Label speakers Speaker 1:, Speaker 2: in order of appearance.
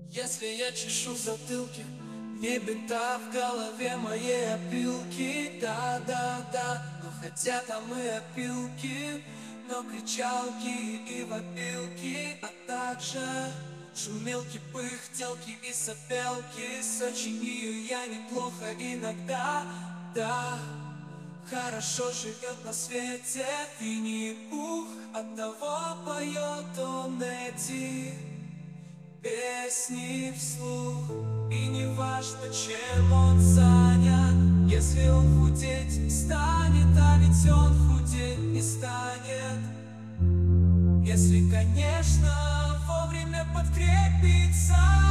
Speaker 1: Если я чешу затылки, не бинта в голове моей опилки. Да, но хотя там и опилки, но кричалки и вопилки, а также шумелки, пыхтелки и сопелки. Сочиню я неплохо иногда, да. Хорошо живет на свете Винни-Пух, оттого поет он эти песни вслух. И не важно, чем он занят, если он худеть станет, а ведь он худеть не станет, если, конечно, вовремя подкрепиться.